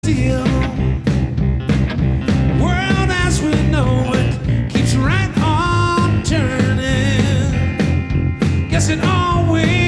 Still, world as we know it keeps right on turning. Guess it always